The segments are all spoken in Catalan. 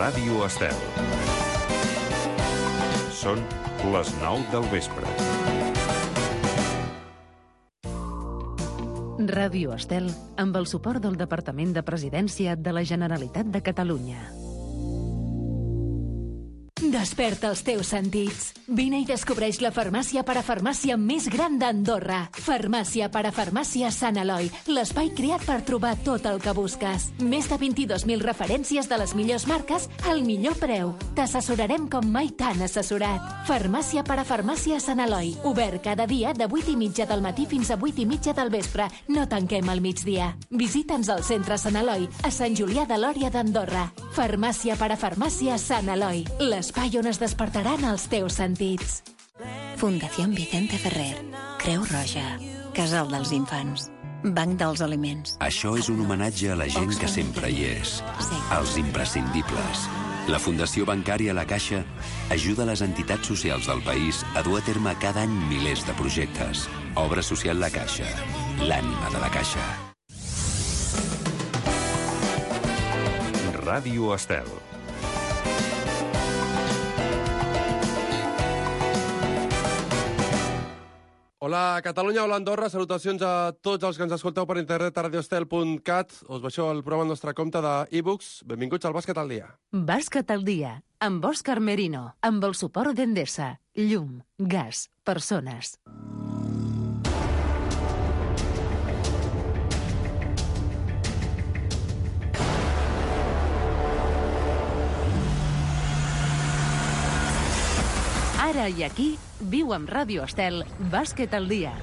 Ràdio Estel. Són les 9 del vespre. Ràdio Estel, amb el suport del Departament de Presidència de la Generalitat de Catalunya. Desperta els teus sentits. Vine i descobreix la farmàcia parafarmàcia més gran d'Andorra. Farmàcia parafarmàcia Sant Eloi, l'espai creat per trobar tot el que busques. Més de 22.000 referències de les millors marques al millor preu. T'assessorarem com mai t'han assessorat. Farmàcia parafarmàcia Sant Eloi, obert cada dia de 8:30 del matí fins a 8:30 del vespre. No tanquem al migdia. Visita'ns al centre Sant Eloi, a Sant Julià de Lòria d'Andorra. Farmàcia parafarmàcia Sant Eloi, l'espai on es despertaran els teus sentits. Fundació Vicente Ferrer, Creu Roja, Casal dels Infants, Banc dels Aliments. Això és un homenatge a la gent que sempre hi és, als imprescindibles. La Fundació Bancària La Caixa ajuda les entitats socials del país a dur a terme cada any milers de projectes. Obra social La Caixa, l'ànima de la Caixa. Ràdio Estel. Hola Catalunya, hola Andorra, salutacions a tots els que ens escolteu per internet a radioestel.cat. Us baixeu el programa al nostre compte d'e-books. Benvinguts al Bàsquet al dia. Bàsquet al dia, amb Òscar Merino, amb el suport d'Endesa, llum, gas, persones. Ara i aquí, viu amb Ràdio Estel, Bàsquet al dia.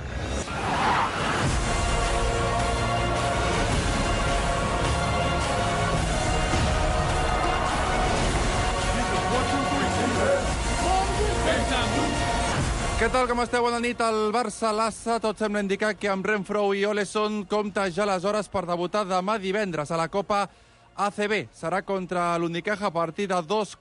Què tal, com esteu? Bona nit. El Barça-Lassa tot sembla indicar que amb Renfro i Oleson compta ja les hores per debutar demà divendres a la Copa ACB. Serà contra l'Unicaja a partir de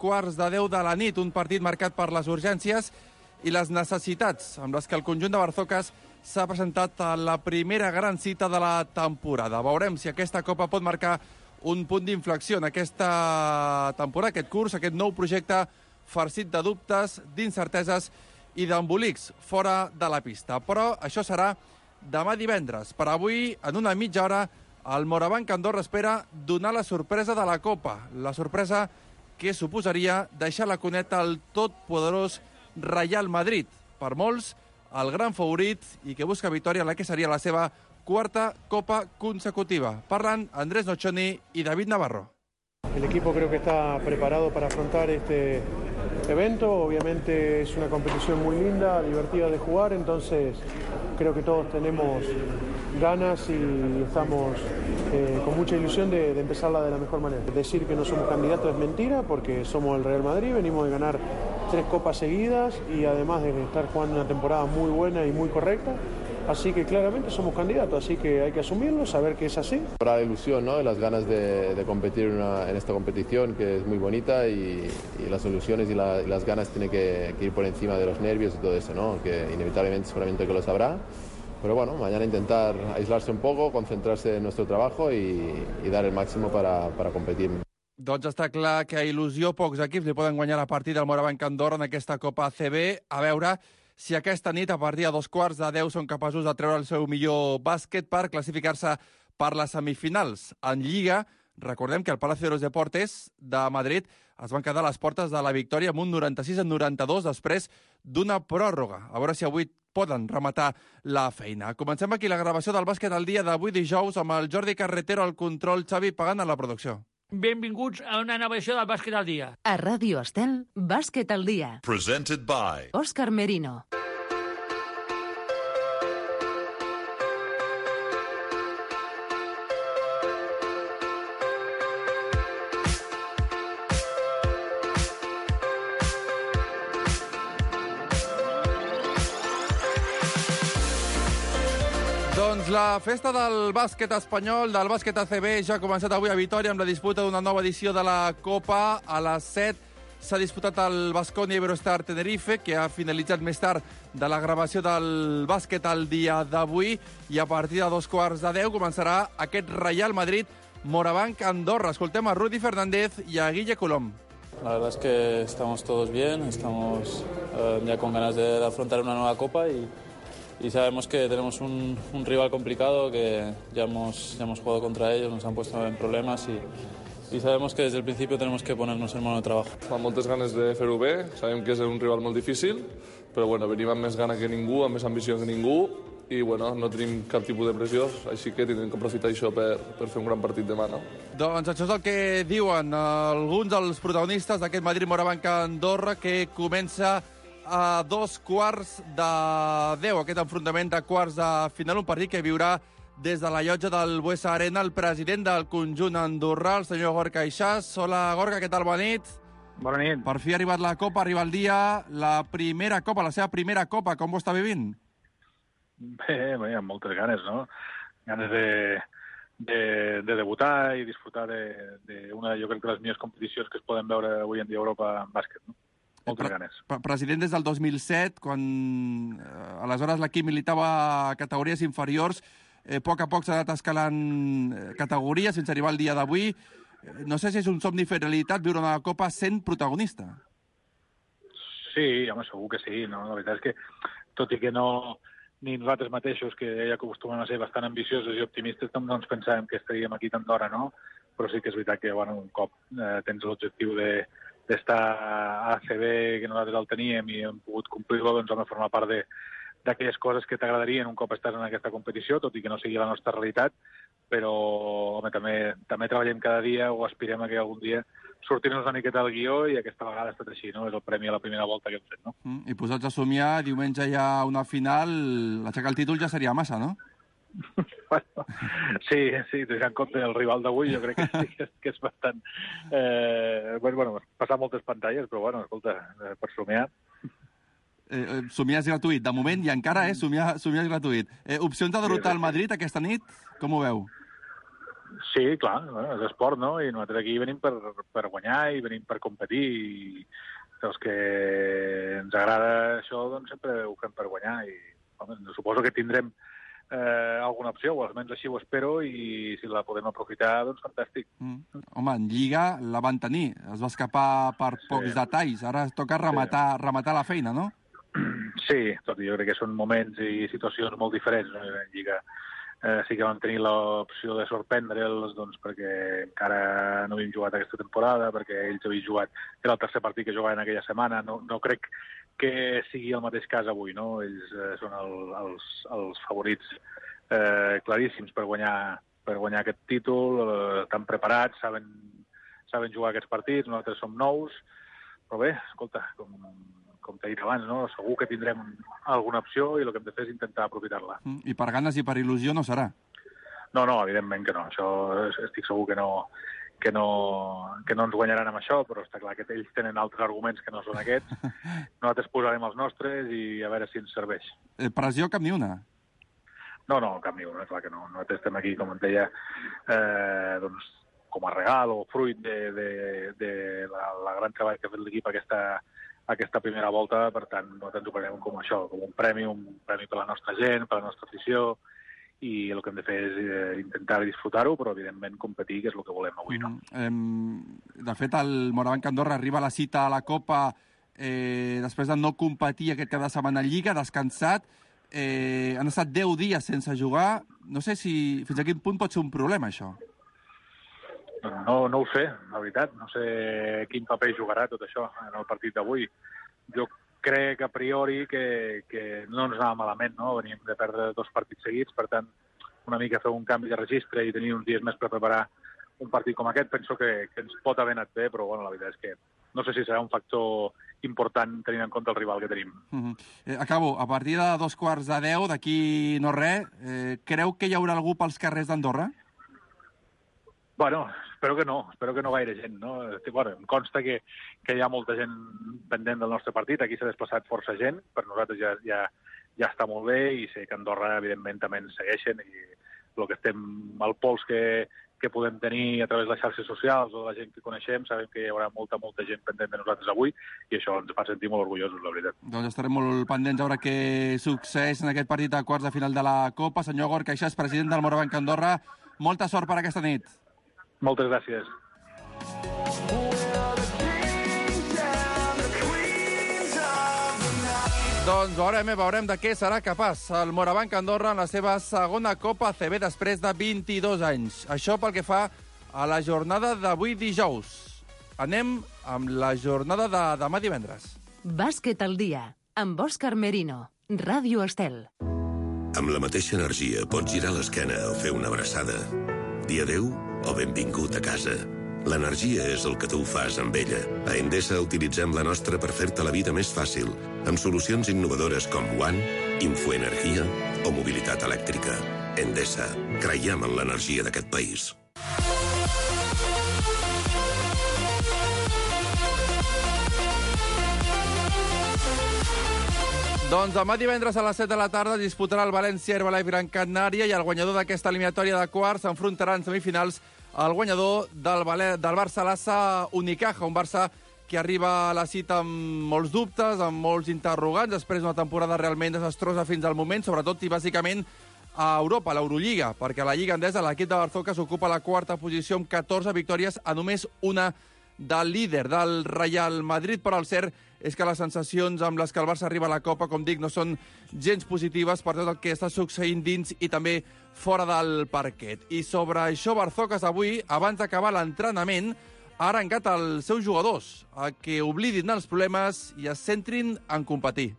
9:15 de la nit, un partit marcat per les urgències i les necessitats amb les que el conjunt de Barzocas s'ha presentat a la primera gran cita de la temporada. Veurem si aquesta Copa pot marcar un punt d'inflexió en aquesta temporada, aquest curs, aquest nou projecte farcit de dubtes, d'incerteses i d'embolics fora de la pista. Però això serà demà divendres. Per avui, en una mitja hora, el Morabanc Andorra espera donar la sorpresa de la Copa. La sorpresa que suposaria deixar la cuneta al totpoderós Real Madrid. Per molts, el gran favorit i que busca victòria en la que seria la seva quarta Copa consecutiva. Parlen Andrés Nochoni y David Navarro. El equipo creo que está preparado para afrontar este evento. Obviamente es una competición muy linda, divertida de jugar, entonces creo que todos tenemos ganas y estamos con mucha ilusión de empezarla de la mejor manera. Decir que no somos candidatos es mentira, porque somos el Real Madrid, venimos de ganar 3 copas seguidas y además de estar jugando una temporada muy buena y muy correcta. Así que claramente somos candidatos, así que hay que asumirlo, saber que es así. Habrá la ilusión, ¿no?, de las ganas de competir en esta competición, que es muy bonita, y las ilusiones y las ganas tienen que ir por encima de los nervios y todo eso, ¿no?, que inevitablemente seguramente que los habrá. Pero bueno, mañana intentar aislarse un poco, concentrarse en nuestro trabajo y dar el máximo para competir. Doncs està clar que a il·lusió pocs equips li poden guanyar la partida al Morabanc Andorra en aquesta Copa ACB. A veure si aquesta nit, a partir de 9:15, són capaços de treure el seu millor bàsquet per classificar-se per les semifinals. En Lliga, recordem que el Palacio de los Deportes de Madrid es van quedar a les portes de la victòria amb un 96-92 després d'una pròrroga. A veure si avui poden rematar la feina. Comencem aquí la gravació del Bàsquet al dia d'avui dijous amb el Jordi Carretero al control, Xavi Pagant a la producció. Benvinguts a una nova edició del Bàsquet al dia. A Ràdio Estel, Bàsquet al dia. Presented by Òscar Merino. Doncs la festa del bàsquet espanyol, del bàsquet ACB, ja ha començat avui a Vitòria amb la disputa d'una nova edició de la Copa. A les 7 s'ha disputat el Baskonia Iberostar Tenerife, que ha finalitzat més tard de la gravació del bàsquet al dia d'avui, i a partir de 9:15 començarà aquest Real Madrid Morabanc Andorra. Escoltem a Rudi Fernández i a Guille Colom. La verdad es que estamos todos bien, estamos ya con ganas de afrontar una nueva Copa y sabemos que tenemos un rival complicado, que ya hemos jugado contra ellos, nos han puesto en problemas i sabem que des del principi tenemos que ponernos en mono de trabajo. Amb moltes ganes de fer-ho bé, sabem que és un rival molt difícil, però bueno, venim amb més gana que ningú, amb més ambició que ningú, i bueno, no tenim cap tipus de pressió, així que tindrem que aprofitar això per fer un gran partit demà, no? Doncs això és el que diuen alguns dels protagonistes d'aquest Madrid-Morabanc-Andorra, que comença a 9:15, aquest enfrontament de quarts de final, un partit que viurà des de la llotja del Buesa Arena el president del conjunt andorrà, el senyor Gorka Ixàs. Hola, Gorka, què tal? Bona nit. Bona nit. Per fi ha arribat la Copa, arriba el dia, la primera Copa, la seva primera Copa. Com ho està vivint? Bé, amb moltes ganes, no? Ganes de debutar i disfrutar d'una, jo crec que les millors competicions que es poden veure avui en dia a Europa en bàsquet, no? Moltes ganes. President des del 2007, quan aleshores l'equip militava a categories inferiors, a poc s'ha anat escalant categories fins a arribar al dia d'avui. No sé si és un somni fer realitat viure una Copa sent protagonista. Sí, home, segur que sí, no? La veritat és que, tot i que no, ni nosaltres mateixos, que ja acostumem a ser bastant ambiciosos i optimistes, no ens pensàvem que estaríem aquí tant d'hora, no? Però sí que és veritat que, bueno, un cop tens l'objectiu d'estar a ACB, que nosaltres el teníem i hem pogut complir-lo, doncs hem de formar part d'aquelles coses que t'agradarien un cop estàs en aquesta competició, tot i que no sigui la nostra realitat, però home, també treballem cada dia o aspirem a que algun dia sortir-nos una miqueta del guió i aquesta vegada ha estat així, no? És el premi a la primera volta que hem fet, no? I posats a somiar, diumenge hi ha una final, aixecar el títol ja seria massa, no? Bueno, sí, tenint en compte el rival d'avui, jo crec que sí, que és bastant... Bueno, passar moltes pantalles, però bueno, escolta, per somiar... Somiar és gratuït. De moment, i encara, somiar és gratuït. Opcions de derrotar el Madrid aquesta nit? Com ho veu? Sí, clar, bueno, és esport, no? I nosaltres aquí venim per guanyar i venim per competir i els que ens agrada això, doncs sempre ho fem per guanyar i home, suposo que tindrem alguna opció, o almenys així ho espero, i si la podem aprofitar, doncs fantàstic. Home, en Lliga la van tenir, es va escapar per pocs detalls, ara toca rematar la feina, no? Sí, tot i jo crec que són moments i situacions molt diferents, no? En Lliga sí que vam tenir l'opció de sorprendre'ls, doncs, perquè encara no havíem jugat aquesta temporada, perquè ells havien jugat, era el tercer partit que jugaven aquella setmana, no crec que sigui el mateix cas avui, no? Ells són els favorits claríssims per guanyar aquest títol, estan preparats, saben jugar aquests partits, nosaltres som nous, però bé, escolta, com t'he dit abans, no? Segur que tindrem alguna opció i el que hem de fer és intentar aprofitar-la. I per ganes i per il·lusió no serà? No, evidentment que no. Això estic segur que no ens guanyaran amb això, però està clar que ells tenen altres arguments que no són aquests. Nosaltres posarem els nostres i a veure si ens serveix. Pressió cap ni una? No, cap ni una, clar que no. Nosaltres estem aquí, com et deia, doncs, com a regal o fruit de la gran treball que ha fet l'equip aquesta primera volta, per tant, nosaltres ho prenem com això, com un premi per la nostra gent, per la nostra afició, i el que hem de fer és intentar disfrutar-ho, però evidentment competir, que és el que volem avui, no? De fet, el Morabanc-Andorra arriba a la cita a la Copa després de no competir aquest cap de setmana en Lliga, descansat. Han estat 10 dies sense jugar. No sé si fins a quin punt pot ser un problema, això. No ho sé, la veritat. No sé quin paper jugarà tot això en el partit d'avui. Jo crec a priori que no ens anava malament, no? Veníem de perdre 2 partits seguits, per tant, una mica fer un canvi de registre i tenir uns dies més per preparar un partit com aquest, penso que ens pot haver anat bé, però bueno, la veritat és que no sé si serà un factor important tenint en compte el rival que tenim. Acabo. A partir de 9:45, d'aquí no res, creu que hi haurà algú pels carrers d'Andorra? Bueno, espero que no gaire gent, no? Bueno, em consta que hi ha molta gent pendent del nostre partit, aquí s'ha desplaçat força gent, per nosaltres ja està molt bé, i sé que a Andorra, evidentment, també ens segueixen, i el que estem, el pols que podem tenir a través de les xarxes socials o de la gent que coneixem, sabem que hi haurà molta gent pendent de nosaltres avui, i això ens fa sentir molt orgullosos, la veritat. Doncs estarem molt pendents a veure què succeeix en aquest partit de quarts de final de la Copa. Senyor Gorka Ixàs, president del Morabanc-Andorra, molta sort per aquesta nit. Moltes gràcies. Doncs veurem de què serà capaç el Morabanc Andorra en la seva segona Copa ACB després de 22 anys. Això pel que fa a la jornada d'avui dijous. Anem amb la jornada de demà divendres. Bàsquet al dia, amb Òscar Merino, Ràdio Estel. Amb la mateixa energia pots girar l'esquena o fer una abraçada. Dir adéu o benvingut a casa. L'energia és el que tu fas amb ella. A Endesa utilitzem la nostra per fer-te la vida més fàcil, amb solucions innovadores com One, Infoenergia o mobilitat elèctrica. Endesa. Creiem en l'energia d'aquest país. Doncs demà divendres a les 7 de la tarda disputarà el València Herbalife Gran Canària i el guanyador d'aquesta eliminatòria de quarts s'enfrontarà en semifinals al guanyador del Barça-Lassa Unicaja, un Barça que arriba a la cita amb molts dubtes, amb molts interrogants, després d'una temporada realment desastrosa fins al moment, sobretot i bàsicament a Europa, a l'Eurolliga, perquè a la Lliga Endesa l'equip de Barzoca s'ocupa la quarta posició amb 14 victòries a només una del líder, del Real Madrid, però el cert és que les sensacions amb les que el Barça arriba a la Copa, com dic, no són gens positives per tot el que està succeint dins i també fora del parquet. I sobre això, Barzocas avui, abans d'acabar l'entrenament, ha arrencat els seus jugadors a que oblidin els problemes i es centrin en competir.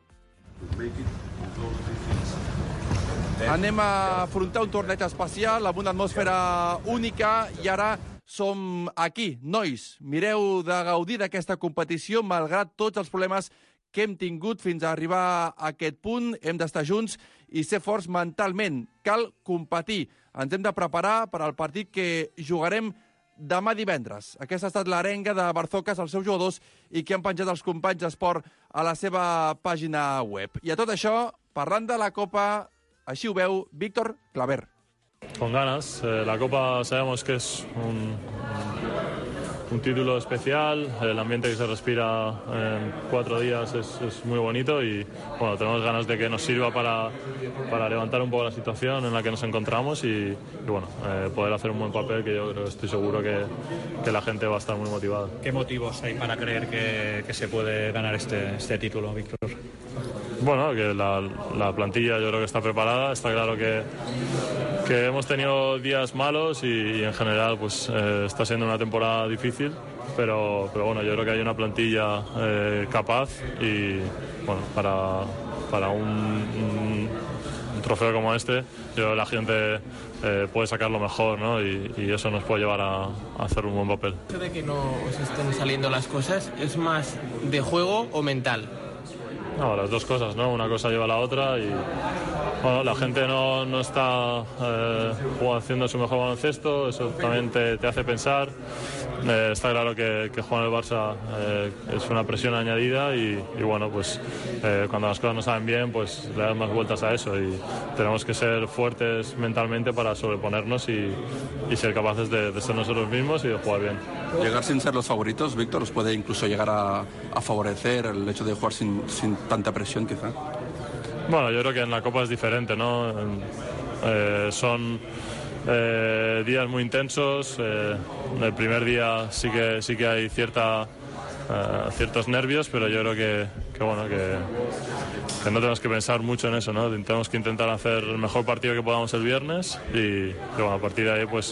Anem a afrontar un torneig especial amb una atmosfera única i ara som aquí, nois. Mireu de gaudir d'aquesta competició malgrat tots els problemes que hem tingut fins a arribar a aquest punt. Hem d'estar junts i ser forts mentalment. Cal competir. Ens hem de preparar per al partit que jugarem demà divendres. Aquesta ha estat l'arenga de Barzocas, els seus jugadors, i que han penjat els companys d'esport a la seva pàgina web. I a tot això, parlant de la Copa, així ho veu Víctor Claver. Con ganas. La Copa sabemos que es un título especial. El ambiente que se respira en 4 días es muy bonito y bueno, tenemos ganas de que nos sirva para levantar un poco la situación en la que nos encontramos y bueno, poder hacer un buen papel, que yo creo, estoy seguro que la gente va a estar muy motivada. ¿Qué motivos hay para creer que se puede ganar este título, Víctor? Bueno, que la plantilla yo creo que está preparada. Está claro que hemos tenido días malos y en general pues está siendo una temporada difícil, pero bueno, yo creo que hay una plantilla capaz y bueno, para un trofeo como este, yo creo que la gente puede sacar lo mejor, ¿no? Y eso nos puede llevar a hacer un buen papel. ¿El hecho de que no os estén saliendo las cosas es más de juego o mental? No, las dos cosas, ¿no? Una cosa lleva a la otra y bueno, la gente no está haciendo su mejor baloncesto, eso también te hace pensar. Está claro que jugar en el Barça es una presión añadida y bueno, pues cuando las cosas no salen bien, pues le damos más vueltas a eso y tenemos que ser fuertes mentalmente para sobreponernos y ser capaces de ser nosotros mismos y de jugar bien. Llegar sin ser los favoritos, Víctor, os puede incluso llegar a favorecer el hecho de jugar sin tanta presión, quizá. Bueno, yo creo que en la Copa es diferente, ¿no? Son días muy intensos. El primer día sí que hay ciertos nervios, pero yo creo que no tenemos que pensar mucho en eso, ¿no? Tenemos que intentar hacer el mejor partido que podamos el viernes y bueno, a partir de ahí pues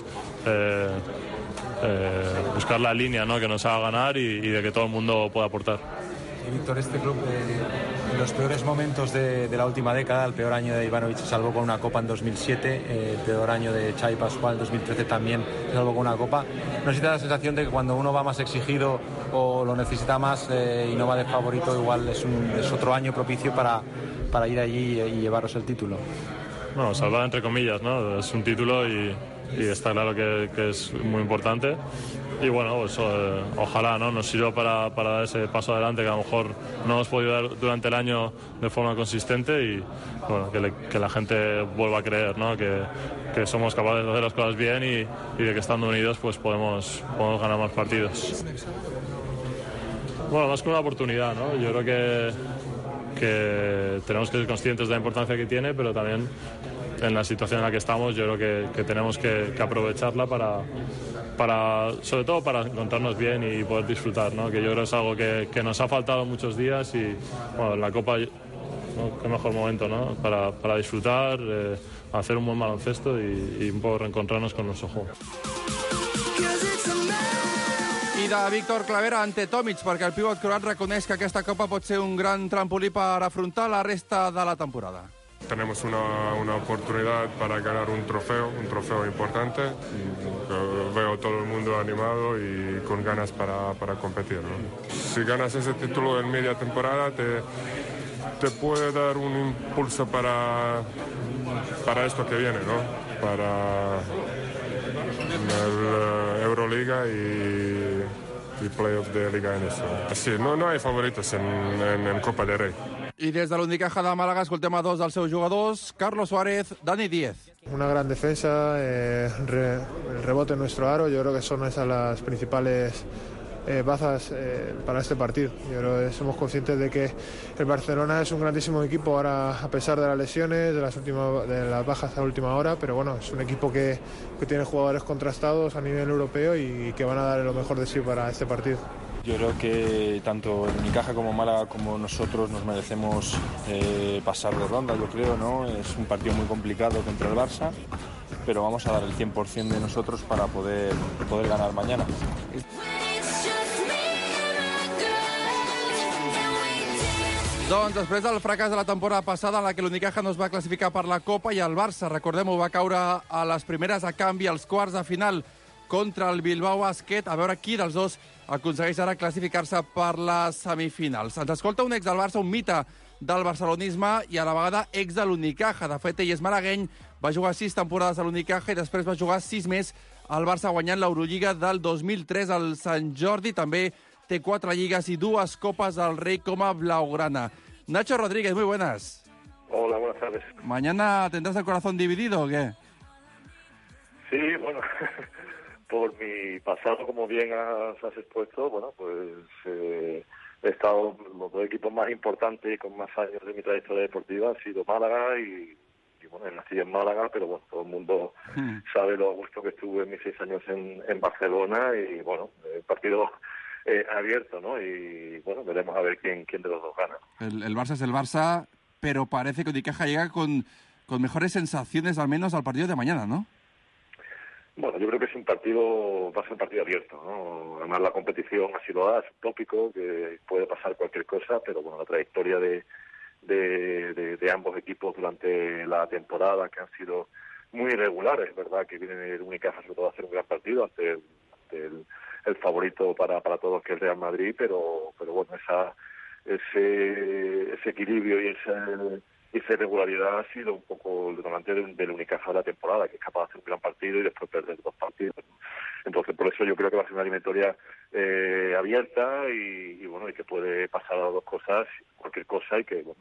buscar la línea, ¿no? Que nos haga ganar y de que todo el mundo pueda aportar. Y Víctor, este club en los peores momentos de la última década, el peor año de Ivanovic se salvó con una Copa en 2007, el peor año de Xavi Pascual en 2013 también se salvó con una Copa. ¿No se te da la sensación de que cuando uno va más exigido o lo necesita más y no va de favorito, igual es otro año propicio para ir allí y llevaros el título? Bueno, salvar entre comillas, ¿no? Es un título y está claro que es muy importante. Y bueno, pues, ojalá, ¿no? Nos sirva para dar ese paso adelante que a lo mejor no hemos podido dar durante el año de forma consistente y bueno, que la gente vuelva a creer, ¿no? Que somos capaces de hacer las cosas bien y de que estando unidos pues podemos ganar más partidos. Bueno, más que una oportunidad, ¿no? Yo creo que tenemos que ser conscientes de la importancia que tiene, pero también en la situación en la que estamos yo creo que tenemos que aprovecharla sobre todo para encontrarnos bien y poder disfrutar, ¿no? Que yo creo que es algo que nos ha faltado muchos días y bueno, en la Copa ¿no? Qué mejor momento, ¿no? Para disfrutar, hacer un buen baloncesto y un poco reencontrarnos con nuestro juego. I de Víctor Clavera ante Tomic, perquè el pivot croat reconeix que aquesta Copa pot ser un gran trampolí per afrontar la resta de la temporada. Tenemos una oportunidad para ganar un trofeo importante. Veo todo el mundo animado y con ganas para competir, ¿no? Si ganas ese título en media temporada, te puede dar un impulso para esto que viene, ¿no? Para el Euroliga y playoff de Liga NS. Sí, no hay favoritos en Copa del Rey. I des de l'Unicaja de Màlaga escoltem a dos dels seus jugadors, Carlos Suárez, Dani Díez. Una gran defensa, el rebote en nuestro aro, yo creo que son esas las principales bazas para este partido. Yo creo que somos conscientes de que el Barcelona es un grandísimo equipo ahora, a pesar de las lesiones, de las bajas a última hora, pero bueno, es un equipo que tiene jugadores contrastados a nivel europeo y que van a dar lo mejor de sí para este partido. Yo creo que tanto el Unicaja como Málaga como nosotros nos merecemos pasar de ronda, yo creo, ¿no? Es un partido muy complicado contra el Barça, pero vamos a dar el 100% de nosotros para poder ganar mañana. Doncs després del fracàs de la temporada passada en la que l'Unicaja no es va classificar per la Copa i el Barça, recordem-ho, va caure a les primeres a canvi als quarts de final contra el Bilbao Basket, a veure qui dels dos aconsegueix ara classificar-se per les semifinals. Ens escolta un ex del Barça, un mite del barcelonisme i a la vegada ex de l'Unicaja. De fet, ell és malagueny, va jugar 6 temporades a l'Unicaja i després va jugar 6 més al Barça guanyant l'Eurolliga del 2003 al Sant Jordi. També té 4 lligues i 2 copes del Rei com a blaugrana. Nacho Rodríguez, muy buenas. Hola, buenas tardes. ¿Mañana tendrás el corazón dividido o qué? Sí, bueno, por mi pasado, como bien has expuesto, bueno, pues he estado en los dos equipos más importantes y con más años de mi trayectoria deportiva, ha sido Málaga y bueno, nací en Málaga, pero bueno, todo el mundo sabe lo a gusto que estuve en mis 6 años en Barcelona y bueno, el partido abierto, ¿no? Y bueno, veremos a ver quién de los dos gana. El Barça es el Barça, pero parece que Unicaja llega con mejores sensaciones al menos al partido de mañana, ¿no? Bueno, yo creo que va a ser un partido abierto, ¿no? Además la competición así lo da, es un tópico, que puede pasar cualquier cosa, pero bueno, la trayectoria de ambos equipos durante la temporada, que han sido muy irregulares, ¿verdad? Que viene el Unicaja sobre todo a hacer un gran partido ante el favorito para todos, que es Real Madrid, pero bueno, ese equilibrio y esa irregularidad ha sido un poco el detonante del Unicaja de la temporada, que es capaz de hacer un gran partido y después perder 2 partidos. Entonces, por eso yo creo que va a ser una eliminatoria abierta y bueno, y que puede pasar a 2 cosas, cualquier cosa, y que bueno,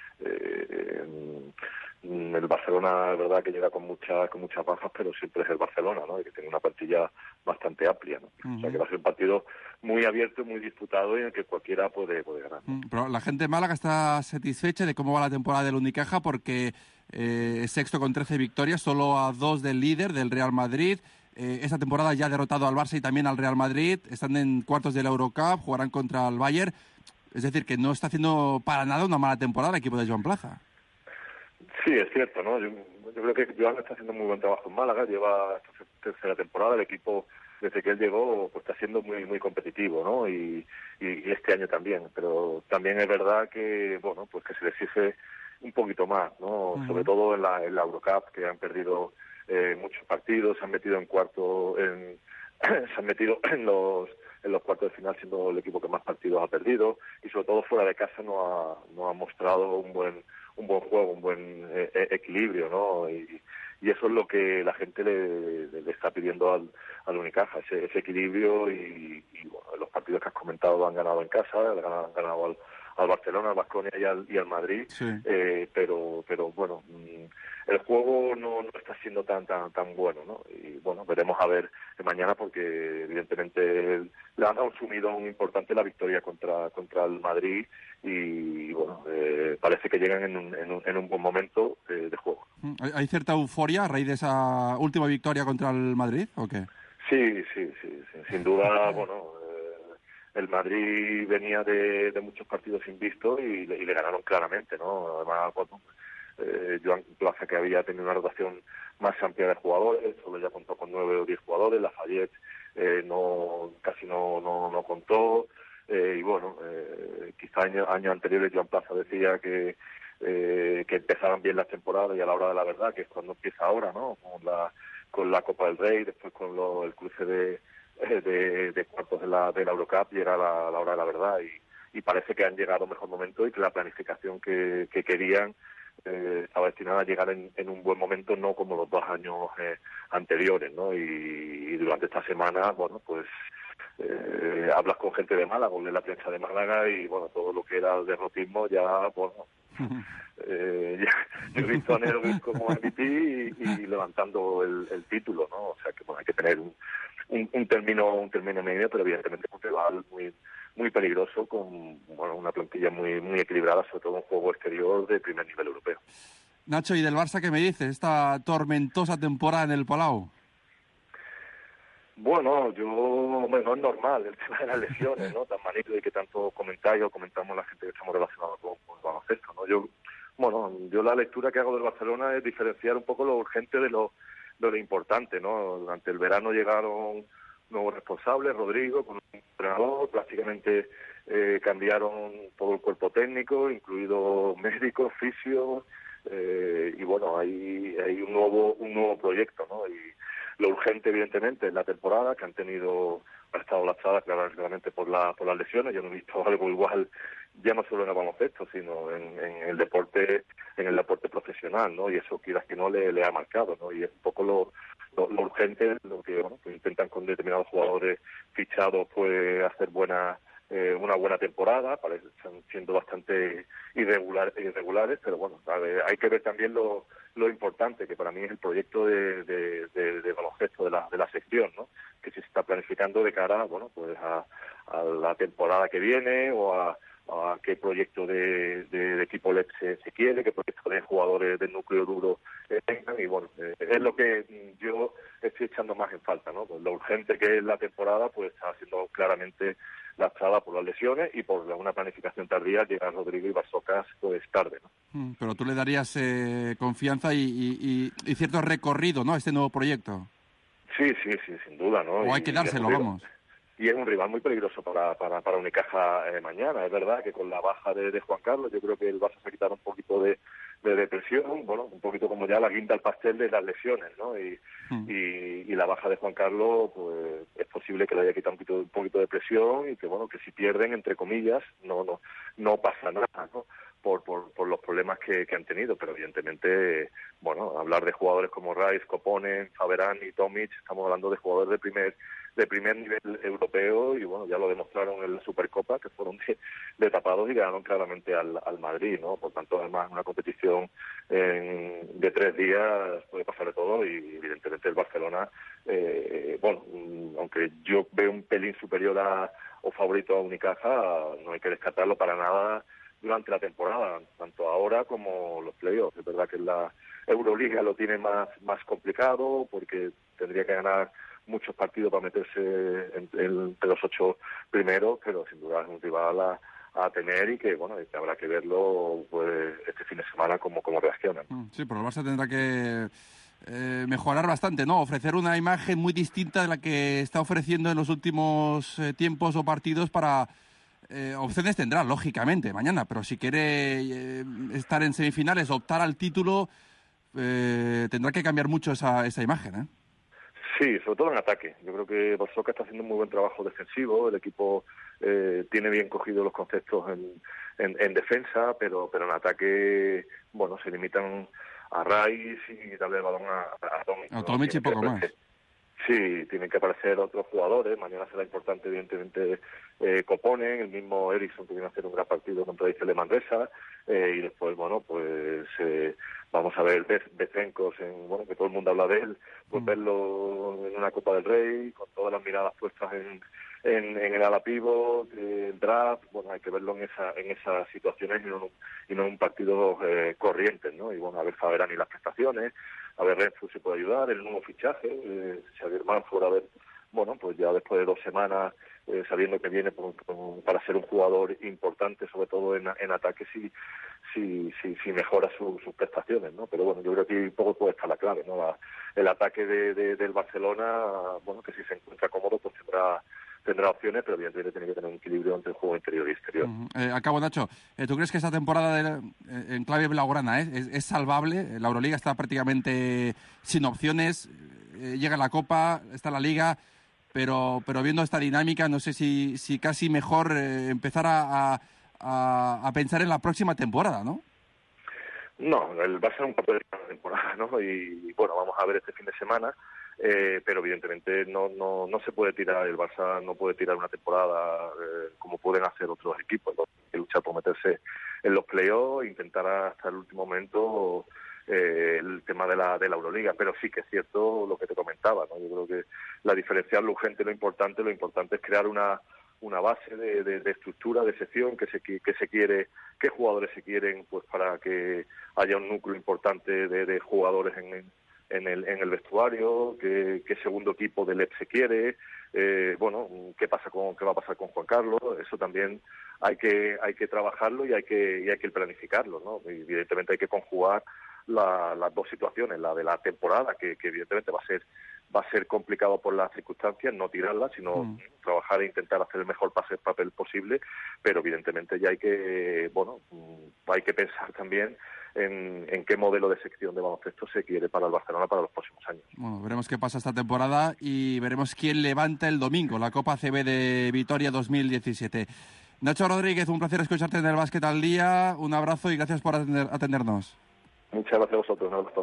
el Barcelona, es verdad que llega con muchas bajas, pero siempre es el Barcelona, ¿no? Y que tiene una plantilla bastante amplia, ¿no? O sea que va a ser un partido muy abierto, muy disputado y en el que cualquiera puede ganar. Pero la gente de Málaga está satisfecha de cómo va la temporada del Unicaja porque es sexto con 13 victorias, solo a 2 del líder, del Real Madrid. Esta temporada ya ha derrotado al Barça y también al Real Madrid. Están en cuartos de la Eurocup, jugarán contra el Bayern. Es decir, que no está haciendo para nada una mala temporada el equipo de Joan Plaza. Sí, es cierto, ¿no? Yo creo que Joan está haciendo muy buen trabajo en Málaga, lleva esta tercera temporada, el equipo desde que él llegó pues está siendo muy competitivo, ¿no? Y este año también, pero también es verdad que bueno, pues que se le exige un poquito más, ¿no? Sobre todo en la Eurocup, que han perdido muchos partidos, se han metido en los cuartos de final siendo el equipo que más partidos ha perdido y sobre todo fuera de casa no ha mostrado un buen juego, un buen equilibrio, ¿no? Y eso es lo que la gente le está pidiendo al Unicaja, ese equilibrio y bueno, los partidos que has comentado han ganado en casa, han ganado al Barcelona, al Baskonia y al Madrid, sí. Pero bueno, el juego no está siendo tan bueno, ¿no? Y bueno, veremos a ver mañana porque evidentemente le han dado un sumidón importante la victoria contra el Madrid y bueno, parece que llegan en un buen momento de juego. ¿Hay cierta euforia a raíz de esa última victoria contra el Madrid o qué? Sí, sin duda, bueno, el Madrid venía de muchos partidos invictos y le ganaron claramente, ¿no? Además, bueno, Joan Plaza, que había tenido una rotación más amplia de jugadores, solo ya contó con 9 o 10 jugadores, Lafayette casi no contó, y bueno, quizá años anteriores Joan Plaza decía que empezaban bien las temporadas y a la hora de la verdad, que es cuando empieza ahora, ¿no? Con la Copa del Rey, después con el cruce de cuartos de la Eurocup, llega la hora de la verdad y parece que han llegado a un mejor momento y que la planificación que querían estaba destinada a llegar en un buen momento, no como los 2 años anteriores, ¿no? Y durante esta semana, bueno, pues hablas con gente de Málaga, con la prensa de Málaga y, bueno, todo lo que era el derrotismo ya, bueno, yo he visto a Nero como MVP y levantando el título, ¿no? O sea que, bueno, hay que tener un término medio, pero evidentemente un rival muy peligroso, con una plantilla muy equilibrada, sobre todo un juego exterior de primer nivel europeo. Nacho, ¿y del Barça qué me dices? Esta tormentosa temporada en el Palau. Bueno, no es normal el tema de las lesiones, ¿no? Tan manito y que tanto comentamos la gente que estamos relacionados con el baloncesto, ¿no? Yo la lectura que hago del Barcelona es diferenciar un poco lo urgente de lo importante, ¿no? Durante el verano llegaron nuevos responsables, Rodrigo, con un entrenador, prácticamente cambiaron todo el cuerpo técnico, incluido médicos, fisios, y bueno, hay un nuevo proyecto, ¿no? Y lo urgente, evidentemente, es la temporada, que ha estado lastrada claramente por las lesiones. Yo no he visto algo igual, ya no solo en el baloncesto, sino en el deporte profesional, ¿no? Y eso, quieras que no, le ha marcado, ¿no? Y es un poco lo urgente, lo que, bueno, pues intentan con determinados jugadores fichados, pues hacer una buena temporada, parecen siendo bastante irregulares, pero bueno, hay que ver también lo importante, que para mí es el proyecto de baloncesto de la sección, ¿no? Que se está planificando de cara, bueno, pues a la temporada que viene, o a qué proyecto de equipo LED se quiere, qué proyecto de jugadores del núcleo duro tengan, y bueno, es lo que yo estoy echando más en falta, ¿no? Pues lo urgente que es la temporada, pues está siendo claramente lastrada por las lesiones y por una planificación tardía. Llega Rodrigo y Barsocas pues tarde, ¿no? Pero tú le darías confianza y cierto recorrido, ¿no?, a este nuevo proyecto. Sí, sin duda, ¿no? O hay que dárselo, vamos. Y es un rival muy peligroso para Unicaja mañana. Es verdad que con la baja de Juan Carlos, yo creo que el Barça se quitará un poquito de depresión, bueno, un poquito como ya la guinda al pastel de las lesiones, ¿no? Y la baja de Juan Carlos, pues es posible que le haya quitado un poquito de presión, y que, bueno, que si pierden, entre comillas, no pasa nada, ¿no? Por los problemas que han tenido, pero evidentemente, bueno, hablar de jugadores como Rice, Koponen, Faberán y Tomic, estamos hablando de jugadores de primer nivel europeo, y bueno, ya lo demostraron en la Supercopa, que fueron de tapados y ganaron claramente al Madrid, ¿no? Por tanto, además, una competición de 3 días puede pasar de todo, y evidentemente el Barcelona, bueno, aunque yo veo un pelín superior o favorito a Unicaja, no hay que descartarlo para nada durante la temporada, tanto ahora como los playoffs. Es verdad que la Euroliga lo tiene más complicado, porque tendría que ganar muchos partidos para meterse entre los 8 primeros, pero sin duda es un rival a tener, y que, bueno, que habrá que verlo pues este fin de semana como reaccionan. Sí, pero el Barça tendrá que mejorar bastante, ¿no? Ofrecer una imagen muy distinta de la que está ofreciendo en los últimos tiempos o partidos. Para opciones tendrá, lógicamente, mañana, pero si quiere estar en semifinales, optar al título, tendrá que cambiar mucho esa imagen, ¿eh? Sí, sobre todo en ataque. Yo creo que Barsocas está haciendo un muy buen trabajo defensivo. El equipo tiene bien cogidos los conceptos en defensa, pero en ataque, bueno, se limitan a Rice y darle el balón a Tomic. A Tomic y poco más. Sí, tienen que aparecer otros jugadores. Mañana será importante, evidentemente, Koponen, el mismo Eriksson, que viene a hacer un gran partido contra Isle Manresa, y después, bueno, pues vamos a ver Bezenkos, bueno, que todo el mundo habla de él, pues verlo en una Copa del Rey, con todas las miradas puestas en el ala pívot, el draft. Bueno, hay que verlo en esas situaciones y no en un partido corriente, ¿no? Y bueno, a ver Faberán y las prestaciones, a ver Renfrew si puede ayudar, el nuevo fichaje, Xavier Manford, bueno, pues ya después de 2 semanas, sabiendo que viene para ser un jugador importante, sobre todo en ataque, si mejora sus prestaciones, ¿no? Pero bueno, yo creo que un poco puede estar la clave, ¿no? El ataque del Barcelona, bueno, que si se encuentra cómodo, pues tendrá opciones, pero evidentemente tiene que tener un equilibrio entre el juego interior y exterior. Acabo, Nacho. ¿Tú crees que esta temporada en clave blaugrana es salvable? La Euroliga está prácticamente sin opciones. Llega la Copa, está la Liga, pero viendo esta dinámica, no sé si casi mejor empezar a pensar en la próxima temporada, ¿no? No, va a ser un papel de temporada, ¿no? Y bueno, vamos a ver este fin de semana. Pero evidentemente no se puede tirar, el Barça no puede tirar una temporada como pueden hacer otros equipos, ¿no? Hay que luchar por meterse en los playoffs, intentar hasta el último momento el tema de la Euroliga, pero sí que es cierto lo que te comentaba, ¿no? Yo creo que la diferenciar lo urgente y lo importante es crear una base de estructura, de sección que se quiere, qué jugadores se quieren, pues para que haya un núcleo importante de jugadores en el vestuario, qué segundo equipo del EP se quiere, bueno, qué va a pasar con Juan Carlos. Eso también hay que trabajarlo y hay que planificarlo, ¿no? Y evidentemente hay que conjugar las dos situaciones, la de la temporada, que evidentemente va a ser complicado por las circunstancias, no tirarla, sino trabajar e intentar hacer el mejor papel posible, pero evidentemente ya hay que pensar también en qué modelo de sección de baloncesto se quiere para el Barcelona para los próximos años. Bueno, veremos qué pasa esta temporada y veremos quién levanta el domingo la Copa ACB de Vitoria 2017. Nacho Rodríguez, un placer escucharte en el Básquet al Día. Un abrazo y gracias por atendernos. Muchas gracias a vosotros. Un abrazo.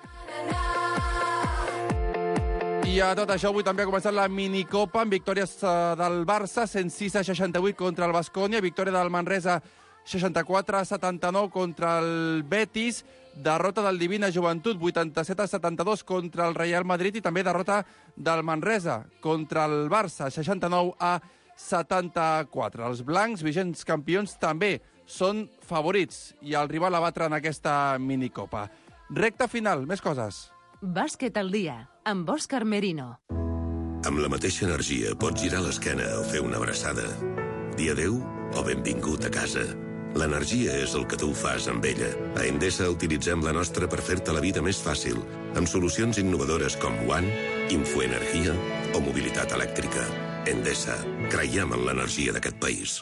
I a tot això avui també ha començat la minicopa amb victòries del Barça, 106-68 contra el Baskonia, victòria del Manresa 64-79 contra el Betis, derrota del Divina Joventut 87-72 contra el Real Madrid i també derrota del Manresa contra el Barça 69-74. Els blancs, vigents campions, també són favorits i el rival a batre en aquesta minicopa. Recta final, més coses. Bàsquet al dia, amb Òscar Merino. Amb la mateixa energia pots girar l'esquena o fer una abraçada. Dir adéu o benvingut a casa. L'energia és el que tu fas amb ella. A Endesa utilitzem la nostra per fer-te la vida més fàcil, amb solucions innovadores com One, Infoenergia o mobilitat elèctrica. Endesa, creiem en l'energia d'aquest país.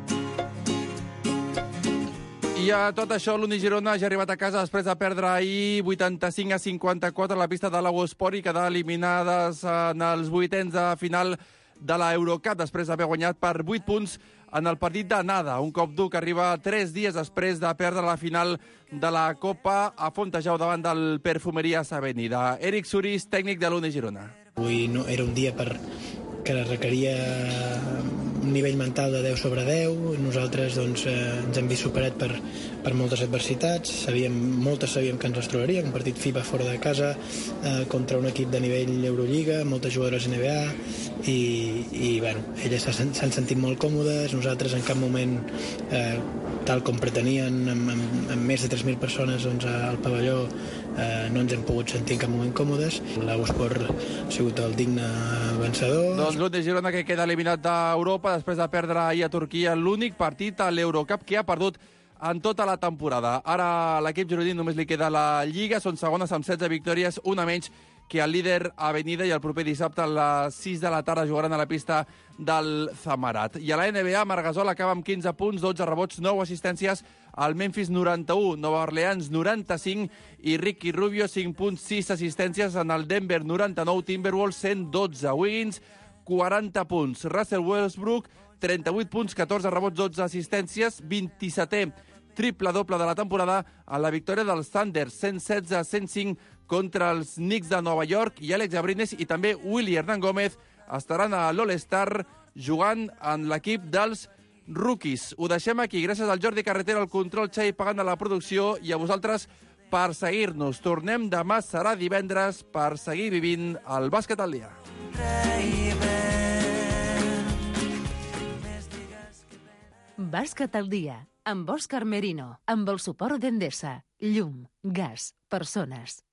I a tot això, l'Uni Girona ja ha arribat a casa després de perdre ahir 85-54 a la pista de l'Eurosport i quedar eliminades en els vuitens de final de l'Eurocup després d'haver guanyat per 8 punts en el partit d'anada. Un cop dur que arriba 3 dies després de perdre la final de la Copa a Fontejau davant del Perfumeries Avenida. Eric Suris, tècnic de l'Uni Girona. Avui no, era un dia que requeria un nivell mental de 10 sobre 10. Nosaltres doncs, ens hem vist superat per moltes adversitats. Moltes sabíem que ens les trobaríem. Un partit FIBA fora de casa contra un equip de nivell Eurolliga, moltes jugadores NBA i bueno, elles s'han sentit molt còmodes. Nosaltres en cap moment, tal com pretenien, amb més de 3.000 persones doncs, al pavelló, no ens hem pogut sentir en cap moment còmodes. L'Eurosport ha sigut el digne vencedor. Doncs l'Uni Girona, que queda eliminat d'Europa després de perdre ahir a Turquia l'únic partit a l'Eurocup que ha perdut en tota la temporada. Ara a l'equip gironí només li queda la Lliga, són segones amb 16 victòries, una menys que el líder Avenida, i el proper dissabte a les 6 de la tarda jugaran a la pista del Zamarat. I a la NBA, Margasol acaba amb 15 punts, 12 rebots, 9 assistències, el Memphis 91, Nova Orleans 95 i Ricky Rubio 5 punts, 6 assistències en el Denver 99, Timberwolves 112, Wiggins 40 punts, Russell Westbrook 38 punts, 14 rebots, 12 assistències, 27è triple-doble de la temporada a la victòria dels Thunder, 116-105 contra els Knicks de Nova York, i Àlex Abrines i també Willy Hernán Gómez estaran a l'All-Star jugant en l'equip dels rookies. Ho deixem aquí. Gràcies al Jordi Carretera, al control, Xavi Pagant a la producció i a vosaltres per seguir-nos. Tornem demà, serà divendres, per seguir vivint el bàsquet al dia. Bàsquet al dia, amb Òscar Merino, amb el suport d'Endesa, llum, gas, persones.